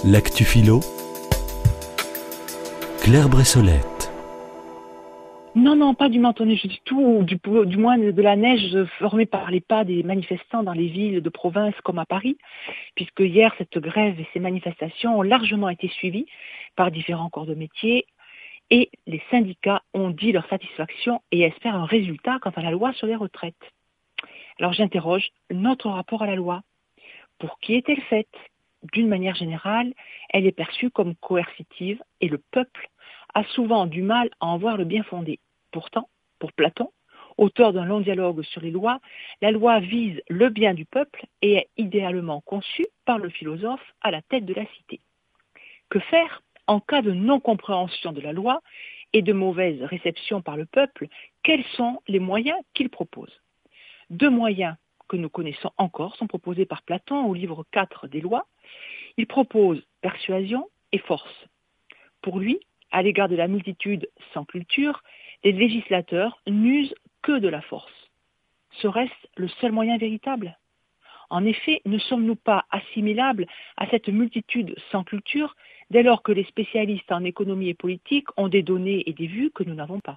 L'actu philo, Claire Bressolette. Non, pas du manteau-neige du tout, ou du moins de la neige formée par les pas des manifestants dans les villes de province comme à Paris, puisque hier, cette grève et ces manifestations ont largement été suivies par différents corps de métier et les syndicats ont dit leur satisfaction et espèrent un résultat quant à la loi sur les retraites. Alors j'interroge notre rapport à la loi. Pour qui est-elle faite ? D'une manière générale, elle est perçue comme coercitive et le peuple a souvent du mal à en voir le bien fondé. Pourtant, pour Platon, auteur d'un long dialogue sur les lois, la loi vise le bien du peuple et est idéalement conçue par le philosophe à la tête de la cité. Que faire en cas de non-compréhension de la loi et de mauvaise réception par le peuple? Quels sont les moyens qu'il propose? Deux moyens que nous connaissons encore sont proposés par Platon au livre 4 des lois. Il propose persuasion et force. Pour lui, à l'égard de la multitude sans culture, les législateurs n'usent que de la force. Serait-ce le seul moyen véritable ? En effet, ne sommes-nous pas assimilables à cette multitude sans culture dès lors que les spécialistes en économie et politique ont des données et des vues que nous n'avons pas ?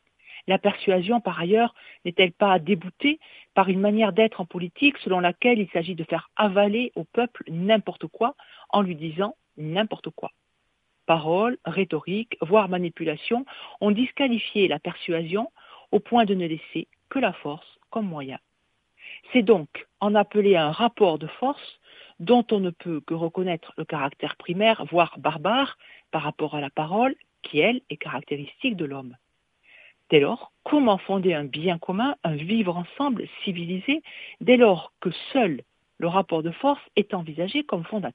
La persuasion, par ailleurs, n'est-elle pas déboutée par une manière d'être en politique selon laquelle il s'agit de faire avaler au peuple n'importe quoi en lui disant n'importe quoi ? Paroles, rhétorique, voire manipulation ont disqualifié la persuasion au point de ne laisser que la force comme moyen. C'est donc en appeler à un rapport de force dont on ne peut que reconnaître le caractère primaire, voire barbare, par rapport à la parole, qui, elle, est caractéristique de l'homme. Dès lors, comment fonder un bien commun, un vivre ensemble civilisé, dès lors que seul le rapport de force est envisagé comme fondateur ?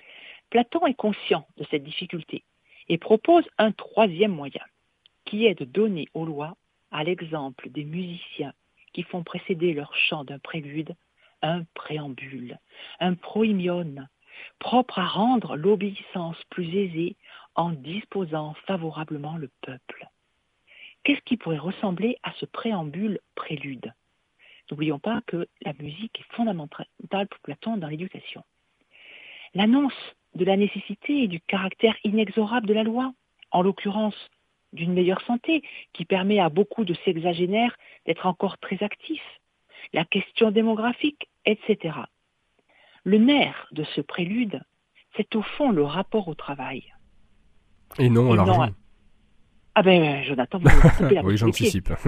Platon est conscient de cette difficulté et propose un troisième moyen, qui est de donner aux lois, à l'exemple des musiciens qui font précéder leur chant d'un prélude, un préambule, un proimion, propre à rendre l'obéissance plus aisée en disposant favorablement le peuple. Qu'est-ce qui pourrait ressembler à ce préambule prélude ? N'oublions pas que la musique est fondamentale pour Platon dans l'éducation. L'annonce de la nécessité et du caractère inexorable de la loi, en l'occurrence d'une meilleure santé qui permet à beaucoup de sexagénaires d'être encore très actifs, la question démographique, etc. Le nerf de ce prélude, c'est au fond le rapport au travail. Et non à l'argent. Ah ben, Jonathan, vous me coupez la Oui, tête des pieds. j'anticipe.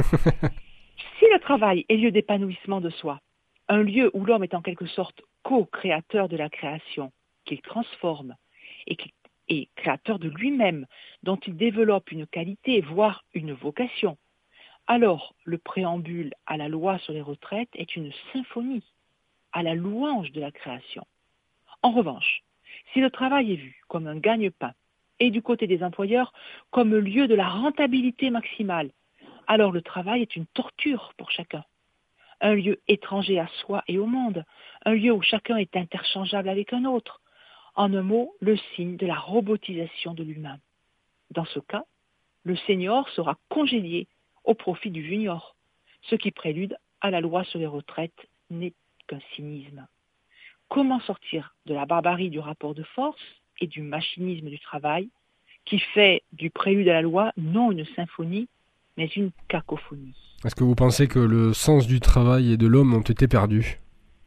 Si le travail est lieu d'épanouissement de soi, un lieu où l'homme est en quelque sorte co-créateur de la création, qu'il transforme et qui est créateur de lui-même, dont il développe une qualité, voire une vocation, alors le préambule à la loi sur les retraites est une symphonie à la louange de la création. En revanche, si le travail est vu comme un gagne-pain et du côté des employeurs comme lieu de la rentabilité maximale, alors le travail est une torture pour chacun. Un lieu étranger à soi et au monde, un lieu où chacun est interchangeable avec un autre. En un mot, le signe de la robotisation de l'humain. Dans ce cas, le senior sera congédié au profit du junior, ce qui prélude à la loi sur les retraites n'est qu'un cynisme. Comment sortir de la barbarie du rapport de force et du machinisme du travail qui fait du prélude à la loi non une symphonie, mais une cacophonie ? Est-ce que vous pensez que le sens du travail et de l'homme ont été perdus ?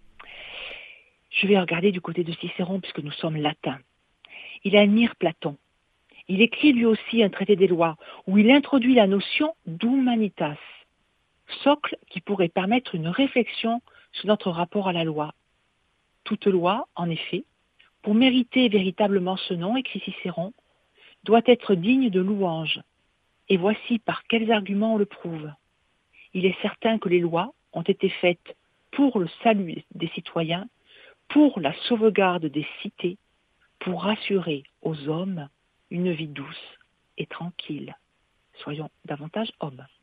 Je vais regarder du côté de Cicéron puisque nous sommes latins. Il admire Platon. Il écrit lui aussi un traité des lois où il introduit la notion d'humanitas, socle qui pourrait permettre une réflexion sur notre rapport à la loi. Toute loi, en effet, pour mériter véritablement ce nom, écrit Cicéron, doit être digne de louange. Et voici par quels arguments on le prouve. Il est certain que les lois ont été faites pour le salut des citoyens, pour la sauvegarde des cités, pour assurer aux hommes une vie douce et tranquille. Soyons davantage hommes.